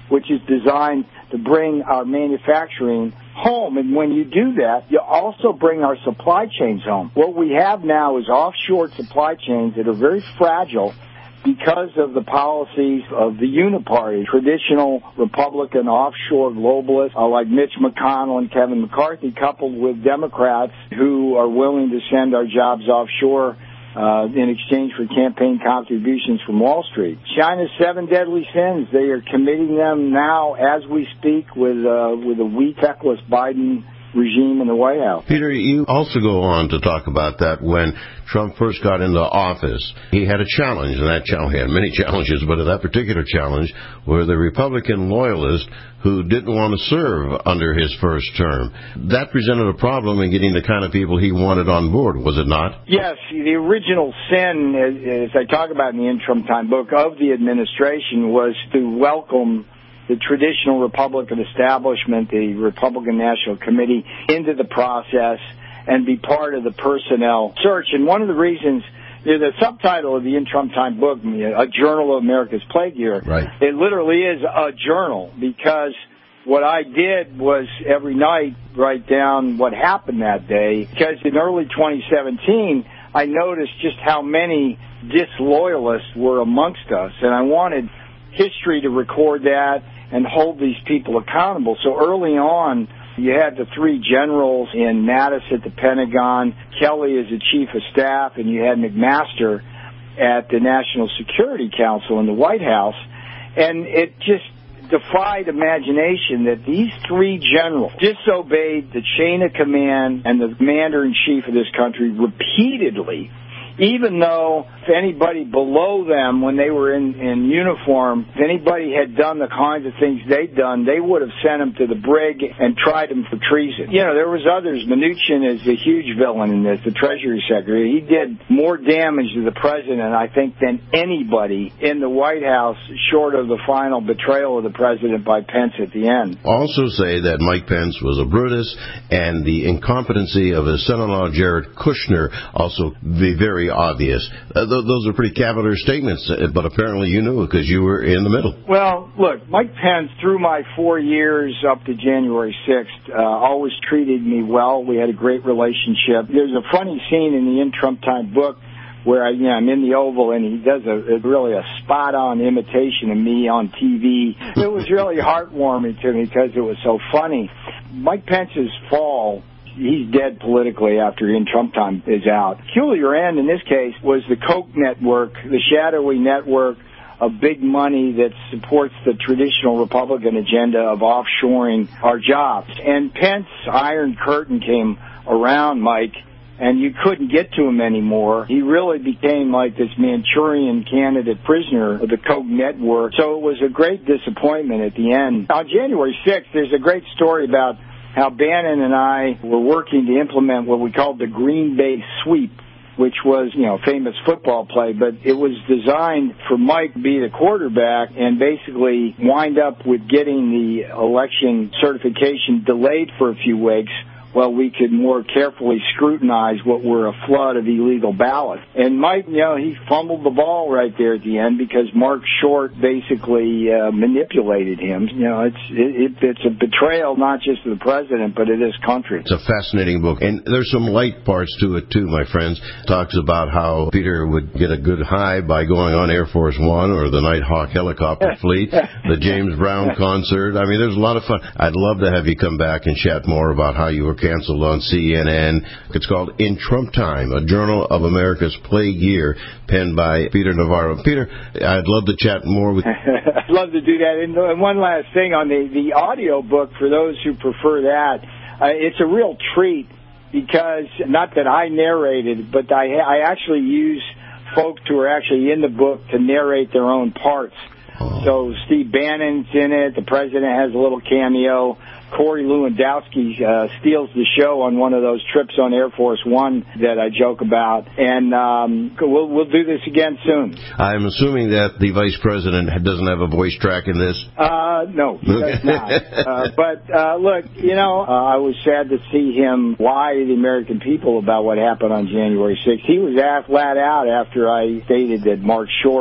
which is designed to bring our manufacturing home. And when you do that, you also bring our supply chains home. What we have now is offshore supply chains that are very fragile because of the policies of the Uniparty, traditional Republican offshore globalists uh, like Mitch McConnell and Kevin McCarthy, coupled with Democrats who are willing to send our jobs offshore uh, in exchange for campaign contributions from Wall Street. China's seven deadly sins, they are committing them now as we speak with, uh, with a weak, feckless Biden regime in the White House. Peter, you also go on to talk about that when Trump first got into office. He had a challenge, and that challenge he had many challenges, but that particular challenge were the Republican loyalists who didn't want to serve under his first term. That presented a problem in getting the kind of people he wanted on board, was it not? Yes. The original sin, as I talk about in the Interim Time book, of the administration was to welcome the traditional Republican establishment, the Republican National Committee, into the process and be part of the personnel search. And one of the reasons, you know, the subtitle of the Interim Time book, A Journal of America's Plague Year, right. It literally is a journal, because what I did was every night write down what happened that day, because in early twenty seventeen, I noticed just how many disloyalists were amongst us, and I wanted history to record that and hold these people accountable. So early on, you had the three generals in Mattis at the Pentagon, Kelly as the chief of staff, and you had McMaster at the National Security Council in the White House. And it just defied imagination that these three generals disobeyed the chain of command and the commander-in-chief of this country repeatedly, even though if anybody below them, when they were in, in uniform, if anybody had done the kinds of things they'd done, they would have sent them to the brig and tried them for treason. You know, there was others. Mnuchin is a huge villain in this, the Treasury Secretary. He did more damage to the president, I think, than anybody in the White House, short of the final betrayal of the president by Pence at the end. Also say that Mike Pence was a Brutus, and the incompetency of his son-in-law, Jared Kushner, also be very obvious. Uh, th- those are pretty cavalier statements, but apparently you knew because you were in the middle. Well, look, Mike Pence, through my four years up to January sixth, uh, always treated me well. We had a great relationship. There's a funny scene in the Interim Time book where I, you know, I'm in the Oval and he does a, a really a spot-on imitation of me on T V. It was really heartwarming to me because it was so funny. Mike Pence's fall, he's dead politically after In Trump Time is out. Peculiar end in this case was the Koch network, the shadowy network of big money that supports the traditional Republican agenda of offshoring our jobs. And Pence's Iron Curtain came around Mike, and you couldn't get to him anymore. He really became like this Manchurian candidate prisoner of the Koch network. So it was a great disappointment at the end. On January sixth, there's a great story about how Bannon and I were working to implement what we called the Green Bay Sweep, which was, you know, a famous football play, but it was designed for Mike to be the quarterback and basically wind up with getting the election certification delayed for a few weeks while we could more carefully scrutinize what were a flood of illegal ballots. And Mike, you know, he fumbled the ball right there at the end because Mark Short basically uh, manipulated him. You know, it's it, it's a betrayal not just of the president, but of this country. It's a fascinating book. And there's some light parts to it, too, my friends. It talks about how Peter would get a good high by going on Air Force One or the Nighthawk helicopter fleet, the James Brown concert. I mean, there's a lot of fun. I'd love to have you come back and chat more about how you were canceled on C N N. It's called In Trump Time, a Journal of America's Plague Year, penned by Peter Navarro. Peter, I'd love to chat more with you. I'd love to do that. And one last thing on the, the audio book, for those who prefer that, uh, it's a real treat because, not that I narrated, but I, I actually use folks who are actually in the book to narrate their own parts. Oh. So Steve Bannon's in it. The president has a little cameo. Corey Lewandowski uh, steals the show on one of those trips on Air Force One that I joke about. And um, we'll, we'll do this again soon. I'm assuming that the vice president doesn't have a voice track in this? Uh, no, he does not. uh, but, uh, look, you know, uh, I was sad to see him lie to the American people about what happened on January sixth. He was flat out after I stated that Mark Short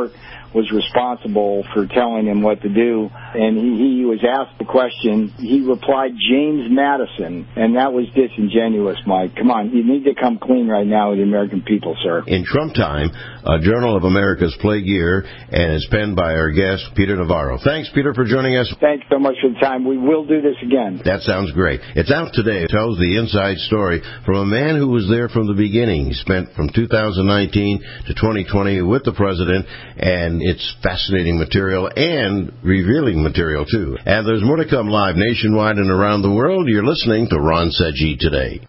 was responsible for telling him what to do. And he, he was asked the question. He replied, James Madison. And that was disingenuous, Mike. Come on, you need to come clean right now with the American people, sir. In Trump Time, a Journal of America's Plague Year, and is penned by our guest, Peter Navarro. Thanks, Peter, for joining us. Thanks so much for the time. We will do this again. That sounds great. It's out today. It tells the inside story from a man who was there from the beginning. He spent from two thousand nineteen to twenty twenty with the president, and it's fascinating material and revealing material, too. And there's more to come live nationwide and around the world. You're listening to Ron Seggi Today.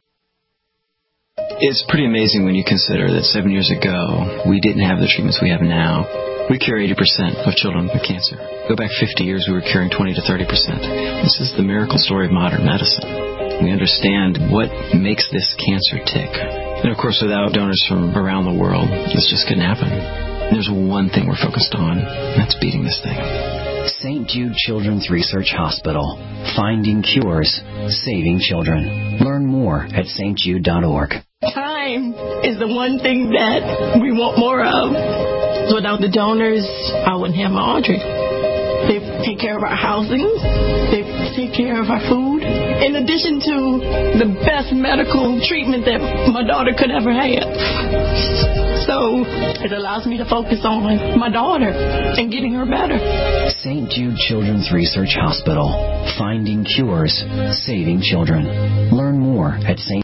It's pretty amazing when you consider that seven years ago, we didn't have the treatments we have now. We cure eighty percent of children with cancer. Go back fifty years, we were curing twenty to thirty percent. This is the miracle story of modern medicine. We understand what makes this cancer tick. And, of course, without donors from around the world, this just couldn't happen. There's one thing we're focused on, and that's beating this thing. Saint Jude Children's Research Hospital. Finding cures, saving children. Learn more at s t jude dot org. Time is the one thing that we want more of. Without the donors, I wouldn't have my Audrey. They take care of our housing. They take care of our food. In addition to the best medical treatment that my daughter could ever have. So it allows me to focus on my daughter and getting her better. Saint Jude Children's Research Hospital. Finding cures, saving children. Learn more at Saint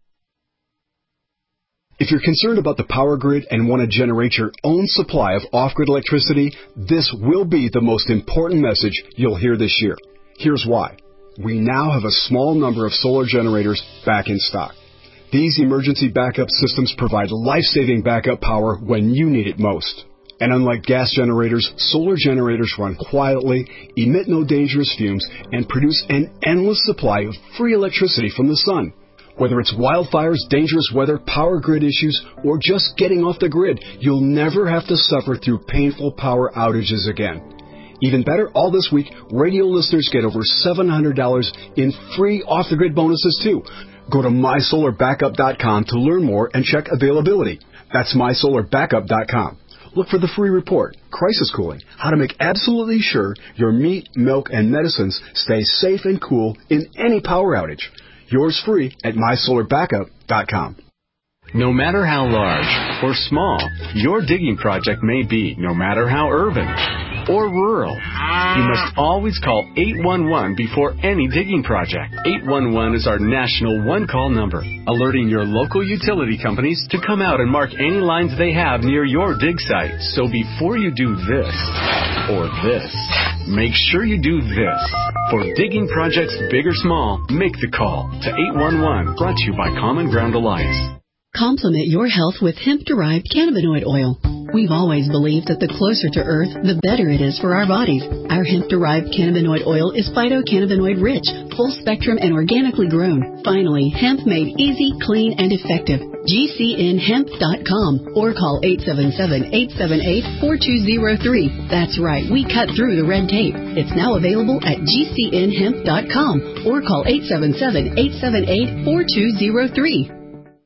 If you're concerned about the power grid and want to generate your own supply of off-grid electricity, this will be the most important message you'll hear this year. Here's why. We now have a small number of solar generators back in stock. These emergency backup systems provide life-saving backup power when you need it most. And unlike gas generators, solar generators run quietly, emit no dangerous fumes, and produce an endless supply of free electricity from the sun. Whether it's wildfires, dangerous weather, power grid issues, or just getting off the grid, you'll never have to suffer through painful power outages again. Even better, all this week, radio listeners get over seven hundred dollars in free off-the-grid bonuses, too. Go to my solar backup dot com to learn more and check availability. That's my solar backup dot com. Look for the free report, Crisis Cooling, how to make absolutely sure your meat, milk, and medicines stay safe and cool in any power outage. Yours free at my solar backup dot com. No matter how large or small your digging project may be, no matter how urban or rural, you must always call eight one one before any digging project. eight one one is our national one-call number, alerting your local utility companies to come out and mark any lines they have near your dig site. So before you do this or this, make sure you do this. For digging projects big or small, make the call to eight one one, brought to you by Common Ground Alliance. Complement your health with hemp-derived cannabinoid oil. We've always believed that the closer to Earth, the better it is for our bodies. Our hemp-derived cannabinoid oil is phytocannabinoid-rich, full-spectrum, and organically grown. Finally, hemp made easy, clean, and effective. G C N hemp dot com or call eight seven seven, eight seven eight, four two zero three. That's right, we cut through the red tape. It's now available at G C N hemp dot com or call eight seven seven, eight seven eight, four two zero three.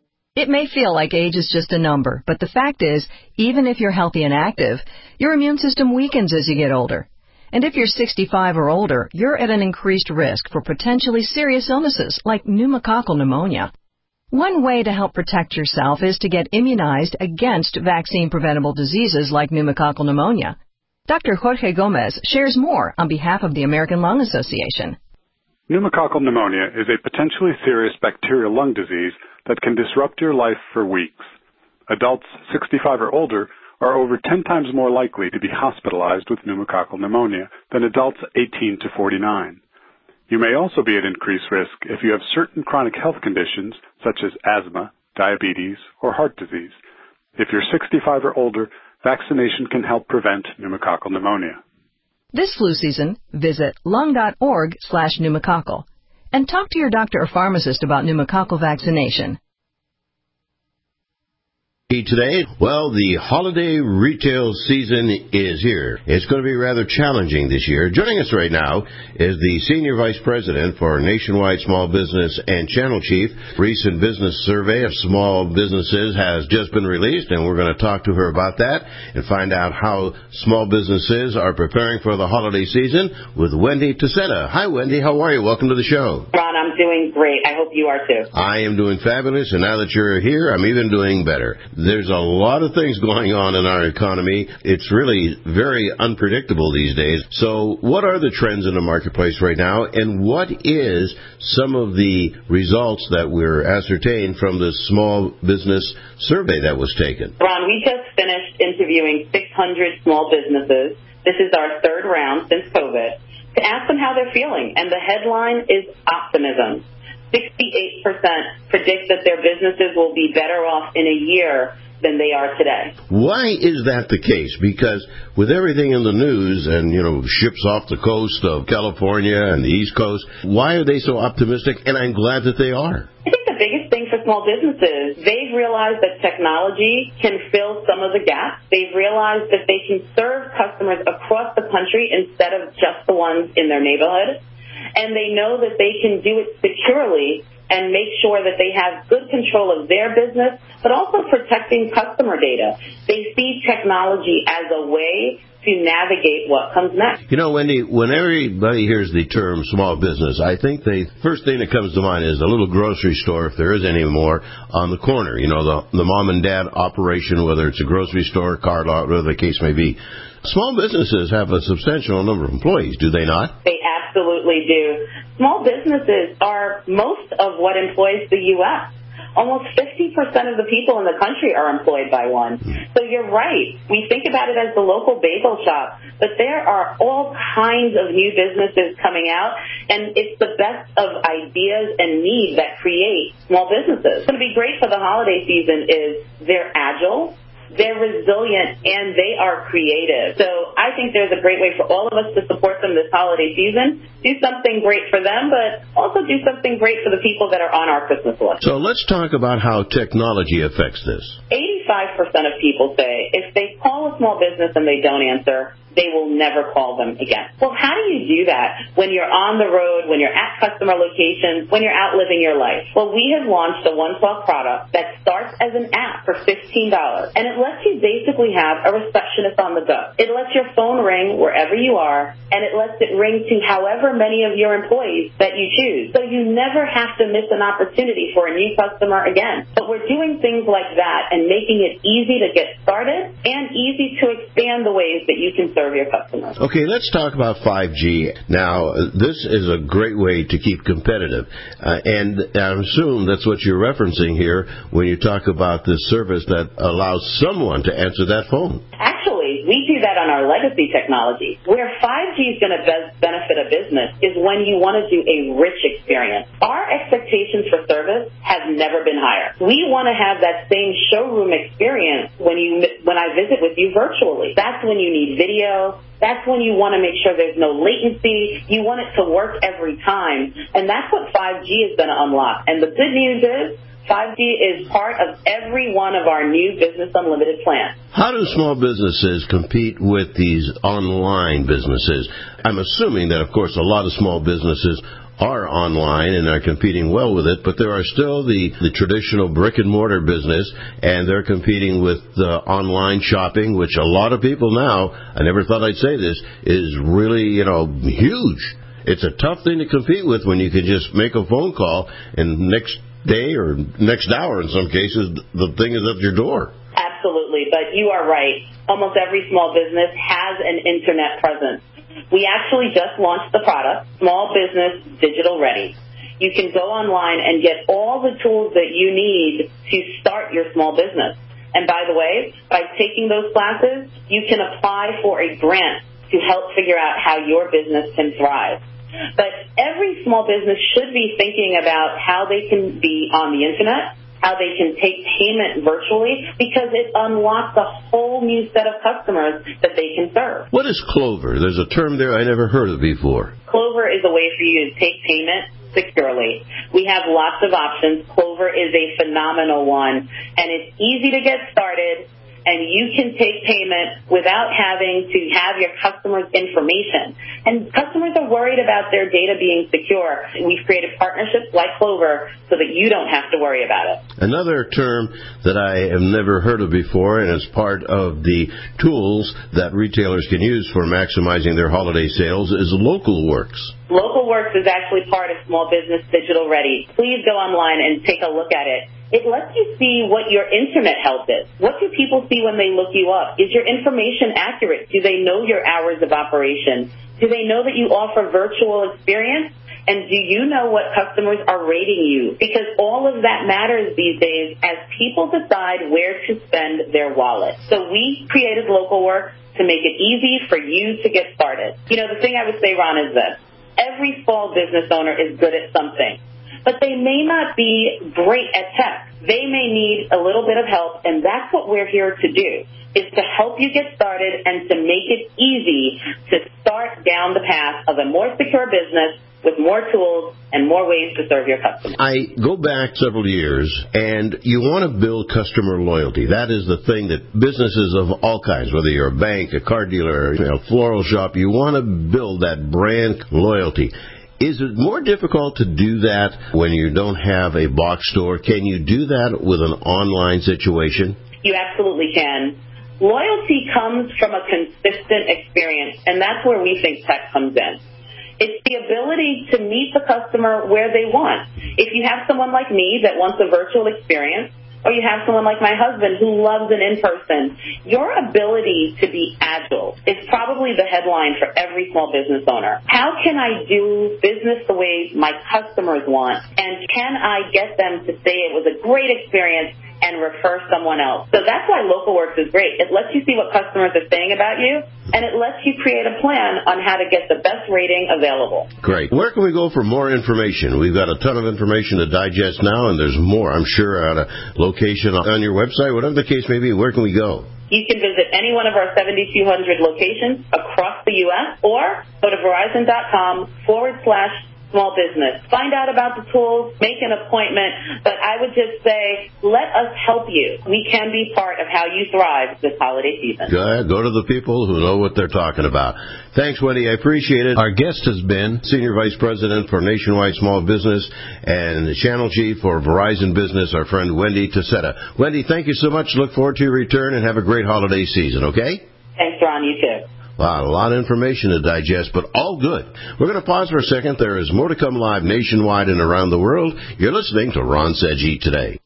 It may feel like age is just a number, but the fact is, even if you're healthy and active, your immune system weakens as you get older. And if you're sixty-five or older, you're at an increased risk for potentially serious illnesses like pneumococcal pneumonia. One way to help protect yourself is to get immunized against vaccine-preventable diseases like pneumococcal pneumonia. Doctor Jorge Gomez shares more on behalf of the American Lung Association. Pneumococcal pneumonia is a potentially serious bacterial lung disease that can disrupt your life for weeks. Adults sixty-five or older are over ten times more likely to be hospitalized with pneumococcal pneumonia than adults eighteen to forty-nine. You may also be at increased risk if you have certain chronic health conditions such as asthma, diabetes, or heart disease. If you're sixty-five or older, vaccination can help prevent pneumococcal pneumonia. This flu season, visit lung.org slash pneumococcal and talk to your doctor or pharmacist about pneumococcal vaccination. Today, well, the holiday retail season is here. It's going to be rather challenging this year. Joining us right now is the Senior Vice President for Nationwide Small Business and Channel Chief. Recent business survey of small businesses has just been released, and we're going to talk to her about that and find out how small businesses are preparing for the holiday season with Wendy Tusetta. Hi, Wendy. How are you? Welcome to the show. Ron, I'm doing great. I hope you are too. I am doing fabulous, and now that you're here, I'm even doing better. There's a lot of things going on in our economy. It's really very unpredictable these days. So what are the trends in the marketplace right now, and what is some of the results that were ascertained from the small business survey that was taken? Ron, we just finished interviewing six hundred small businesses. This is our third round since COVID, to ask them how they're feeling, and the headline is optimism. sixty-eight percent predict that their businesses will be better off in a year than they are today. Why is that the case? Because with everything in the news and, you know, ships off the coast of California and the East Coast, why are they so optimistic? And I'm glad that they are. I think the biggest thing for small businesses, they've realized that technology can fill some of the gaps. They've realized that they can serve customers across the country instead of just the ones in their neighborhood. And they know that they can do it securely and make sure that they have good control of their business, but also protecting customer data. They see technology as a way to navigate what comes next. You know, Wendy, when everybody hears the term small business, I think the first thing that comes to mind is a little grocery store, if there is any more, on the corner. You know, the, the mom and dad operation, whether it's a grocery store, car lot, whatever the case may be. Small businesses have a substantial number of employees, do they not? They absolutely do. Small businesses are most of what employs the U S Almost fifty percent of the people in the country are employed by one. So you're right. We think about it as the local bagel shop, but there are all kinds of new businesses coming out, and it's the best of ideas and needs that create small businesses. What's going to be great for the holiday season is they're agile, they're resilient, and they are creative. So I think there's a great way for all of us to support them this holiday season. Do something great for them, but also do something great for the people that are on our Christmas list. So let's talk about how technology affects this. eighty-five percent of people say if they call a small business and they don't answer, they will never call them again. Well, how do you do that when you're on the road, when you're at customer locations, when you're out living your life? Well, we have launched a OneTalk product that starts as an app for fifteen dollars, and it lets you basically have a receptionist on the go. It lets your phone ring wherever you are, and it lets it ring to however many of your employees that you choose. So you never have to miss an opportunity for a new customer again. But we're doing things like that and making it easy to get started and easy to expand the ways that you can serve your customers. Okay, let's talk about five G. Now, this is a great way to keep competitive, uh, and I assume that's what you're referencing here when you talk about this service that allows someone to answer that phone. Actually, we do that on our legacy technology. Where five G is going to best benefit a business is when you want to do a rich experience. Our expectations for service have never been higher. We want to have that same showroom experience when you when I visit with you virtually. That's when you need video. That's when you want to make sure there's no latency. You want it to work every time. And that's what five G is going to unlock. And the good news is five G is part of every one of our new Business Unlimited plans. How do small businesses compete with these online businesses? I'm assuming that, of course, a lot of small businesses are online and are competing well with it, but there are still the, the traditional brick-and-mortar business, and they're competing with uh, online shopping, which a lot of people now, I never thought I'd say this, is really, you know, huge. It's a tough thing to compete with when you can just make a phone call and next day or next hour, in some cases, the thing is at your door. Absolutely, but you are right. Almost every small business has an internet presence. We actually just launched the product, Small Business Digital Ready. You can go online and get all the tools that you need to start your small business. And by the way, by taking those classes, you can apply for a grant to help figure out how your business can thrive. But every small business should be thinking about how they can be on the internet, how they can take payment virtually, because it unlocks a whole new set of customers that they can serve. What is Clover? There's a term there I never heard of before. Clover is a way for you to take payment securely. We have lots of options. Clover is a phenomenal one, and it's easy to get started, and you can take payment without having to have your customers' information. And customers are worried about their data being secure. We've created partnerships like Clover so that you don't have to worry about it. Another term that I have never heard of before, and is part of the tools that retailers can use for maximizing their holiday sales, is LocalWorks. LocalWorks is actually part of Small Business Digital Ready. Please go online and take a look at it. It lets you see what your internet health is. What do people see when they look you up? Is your information accurate? Do they know your hours of operation? Do they know that you offer virtual experience? And do you know what customers are rating you? Because all of that matters these days as people decide where to spend their wallet. So we created LocalWorks to make it easy for you to get started. You know, the thing I would say, Ron, is this. Every small business owner is good at something, but they may not be great at tech. They may need a little bit of help, and that's what we're here to do, is to help you get started and to make it easy to start down the path of a more secure business with more tools and more ways to serve your customers. I go back several years, and you want to build customer loyalty. That is the thing that businesses of all kinds, whether you're a bank, a car dealer, you know, a floral shop, you want to build that brand loyalty. Is it more difficult to do that when you don't have a box store? Can you do that with an online situation? You absolutely can. Loyalty comes from a consistent experience, and that's where we think tech comes in. It's the ability to meet the customer where they want. If you have someone like me that wants a virtual experience, or you have someone like my husband who loves an in-person, your ability to be agile is probably the headline for every small business owner. How can I do business the way my customers want, and can I get them to say it was a great experience and refer someone else? So that's why LocalWorks is great. It lets you see what customers are saying about you, and it lets you create a plan on how to get the best rating available. Great. Where can we go for more information? We've got a ton of information to digest now, and there's more, I'm sure, at a location on your website. Whatever the case may be, where can we go? You can visit any one of our seventy-two hundred locations across the U S or go to Verizon.com forward slash small business. Find out about the tools, make an appointment, but I would just say, let us help you. We can be part of how you thrive this holiday season. Go ahead, go to the people who know what they're talking about. Thanks, Wendy. I appreciate it. Our guest has been Senior Vice President for Nationwide Small Business and Channel Chief for Verizon Business, our friend Wendy Tosetta. Wendy, thank you so much. Look forward to your return, and have a great holiday season, okay? Thanks, Ron. You too. Wow, a lot of information to digest, but all good. We're going to pause for a second. There is more to come live nationwide and around the world. You're listening to Ron Said Eat Today.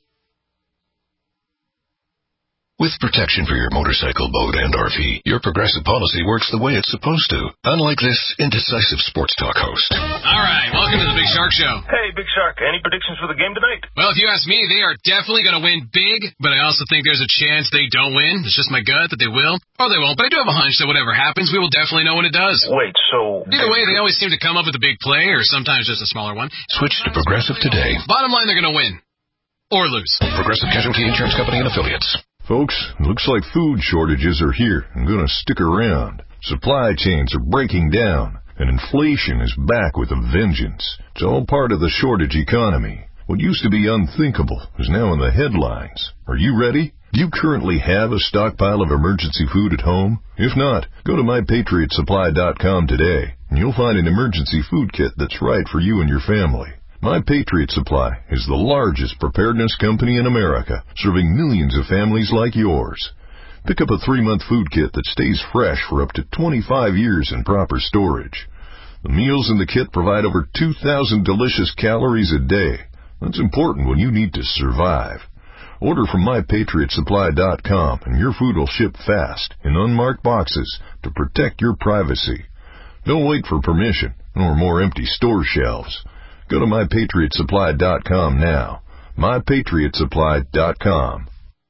With protection for your motorcycle, boat, and R V, your Progressive policy works the way it's supposed to, unlike this indecisive sports talk host. All right, welcome to the Big Shark Show. Hey, Big Shark, any predictions for the game tonight? Well, if you ask me, they are definitely going to win big, but I also think there's a chance they don't win. It's just my gut that they will, or they won't, but I do have a hunch that whatever happens, we will definitely know when it does. Wait, so... Either way, they always seem to come up with a big play, or sometimes just a smaller one. Switch to Progressive today. Bottom line, they're going to win. Or lose. Progressive Casualty Insurance Company and Affiliates. Folks, looks like food shortages are here and going to stick around. Supply chains are breaking down, and inflation is back with a vengeance. It's all part of the shortage economy. What used to be unthinkable is now in the headlines. Are you ready? Do you currently have a stockpile of emergency food at home? If not, go to my patriot supply dot com today, and you'll find an emergency food kit that's right for you and your family. My Patriot Supply is the largest preparedness company in America, serving millions of families like yours. Pick up a three-month food kit that stays fresh for up to twenty-five years in proper storage. The meals in the kit provide over two thousand delicious calories a day. That's important when you need to survive. Order from my patriot supply dot com, and your food will ship fast in unmarked boxes to protect your privacy. Don't wait for permission or more empty store shelves. Go to my patriot supply dot com now. my patriot supply dot com.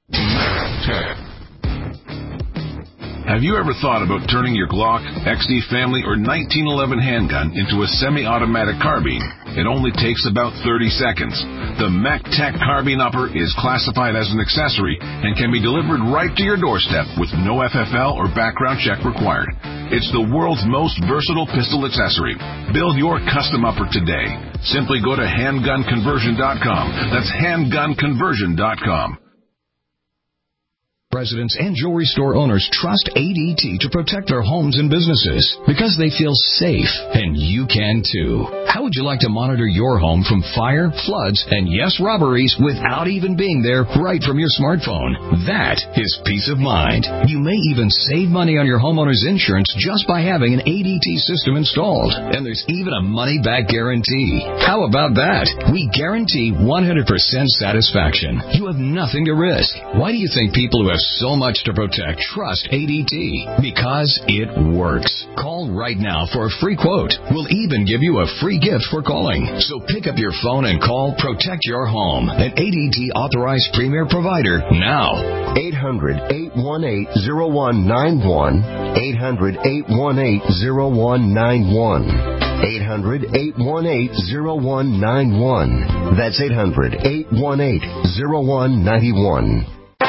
Have you ever thought about turning your Glock, X D Family, or nineteen eleven handgun into a semi-automatic carbine? It only takes about thirty seconds. The MacTac Carbine Upper is classified as an accessory and can be delivered right to your doorstep with no F F L or background check required. It's the world's most versatile pistol accessory. Build your custom upper today. Simply go to handgun conversion dot com. That's handgun conversion dot com. Residents and jewelry store owners trust A D T to protect their homes and businesses because they feel safe, and you can too. How would you like to monitor your home from fire, floods, and yes, robberies without even being there right from your smartphone? That is peace of mind. You may even save money on your homeowner's insurance just by having an A D T system installed. And there's even a money-back guarantee. How about that? We guarantee one hundred percent satisfaction. You have nothing to risk. Why do you think people who have so much to protect trust A D T? Because it works. Call right now for a free quote. We'll even give you a free gift for calling. So pick up your phone and call Protect Your Home, an A D T authorized premier provider now. eight hundred, eight one eight, zero one nine one. eight hundred, eight one eight, zero one nine one. eight hundred, eight one eight, zero one nine one. That's eight hundred, eight one eight, zero one nine one.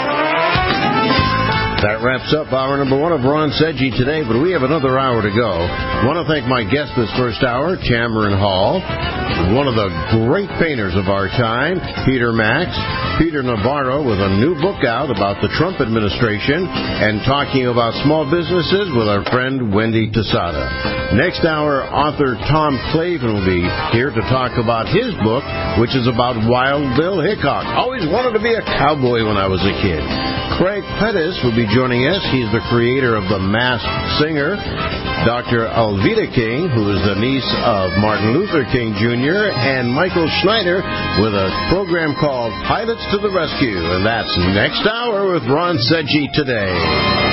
That wraps up hour number one of Ron Seggi today, but we have another hour to go. I want to thank my guest this first hour, Tamron Hall, one of the great painters of our time, Peter Max, Peter Navarro, with a new book out about the Trump administration, and talking about small businesses with our friend Wendy Tesada. Next hour, author Tom Clavin will be here to talk about his book, which is about Wild Bill Hickok. Always wanted to be a cowboy when I was a kid. Craig Pettis will be joining us. He's the creator of The Masked Singer. Doctor Alveda King, who is the niece of Martin Luther King Junior, and Michael Schneider with a program called Pilots to the Rescue. And that's next hour with Ron Seggi Today.